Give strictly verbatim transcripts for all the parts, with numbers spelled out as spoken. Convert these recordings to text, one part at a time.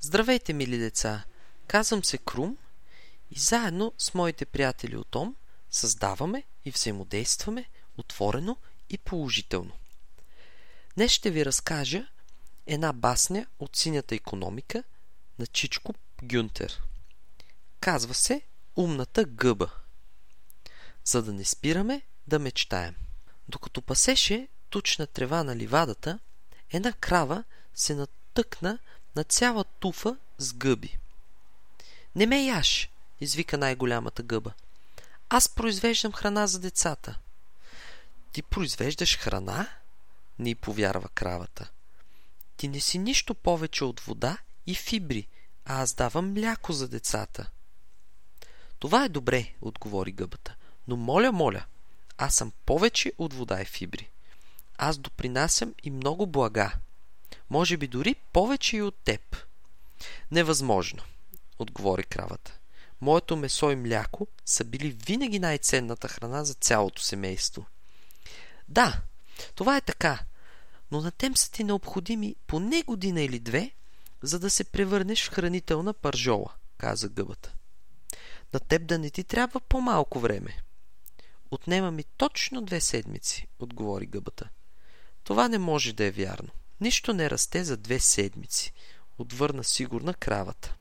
Здравейте, мили деца! Казвам се Крум и заедно с моите приятели от Ом създаваме и взаимодействаме отворено и положително. Днес ще ви разкажа една басня от Синята икономика на Чичко Гюнтер. Казва се Умната гъба. За да не спираме да мечтаем. Докато пасеше тучна трева на ливадата, една крава се натъкна на цяла туфа с гъби. Не ме яш, извика най-голямата гъба. Аз произвеждам храна за децата. Ти произвеждаш храна? Не й повярва кравата. Ти не си нищо повече от вода и фибри, а аз давам мляко за децата. Това е добре, отговори гъбата, но моля, моля, аз съм повече от вода и фибри. Аз допринасям и много блага. Може би дори повече и от теб. Невъзможно, отговори кравата. Моето месо и мляко са били винаги най-ценната храна за цялото семейство. Да, това е така, но на тем са ти необходими поне година или две, за да се превърнеш в хранителна пържола, каза гъбата. На теб да не ти трябва по-малко време. Отнема ми точно две седмици, отговори гъбата. Това не може да е вярно. Нищо не расте за две седмици, отвърна сигурна кравата.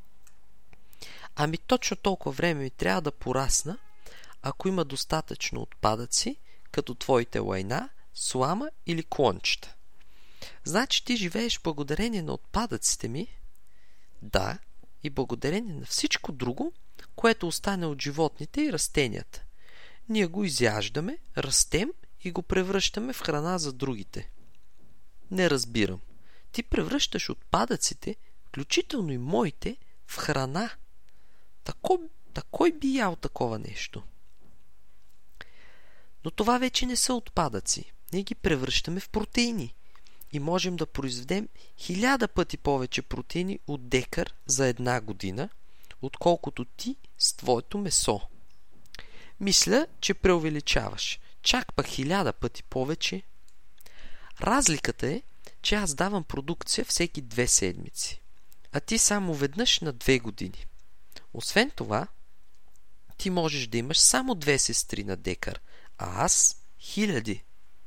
Ами точно толкова време ми трябва да порасна, ако има достатъчно отпадъци, като твоите лайна, слама или клончета. Значи ти живееш благодарение на отпадъците ми? Да, и благодарение на всичко друго, което остане от животните и растенията. Ние го изяждаме, растем и го превръщаме в храна за другите. Не разбирам. Ти превръщаш отпадъците, включително и моите, в храна. Тако, такой би ял такова нещо? Но това вече не са отпадъци. Ние ги превръщаме в протеини. И можем да произведем хиляда пъти повече протеини от декар за една година, отколкото ти с твоето месо. Мисля, че преувеличаваш. Чак пък хиляда пъти повече. Разликата е, че аз давам продукция всеки две седмици, а ти само веднъж на две години. Освен това, ти можеш да имаш само две сестри на декар, а аз хиляди.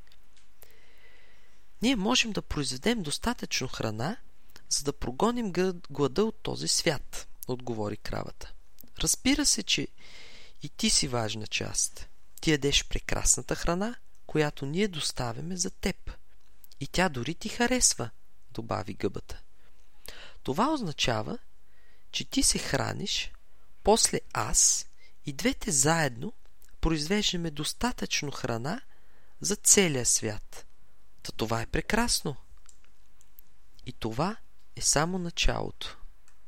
Ние можем да произведем достатъчно храна, за да прогоним глада от този свят, отговори кравата. Разбира се, че и ти си важна част. Ти ядеш прекрасната храна, която ние доставяме за теб. И тя дори ти харесва, добави гъбата. Това означава, че ти се храниш, после аз и двете заедно произвеждаме достатъчно храна за целия свят. Та това е прекрасно. И това е само началото.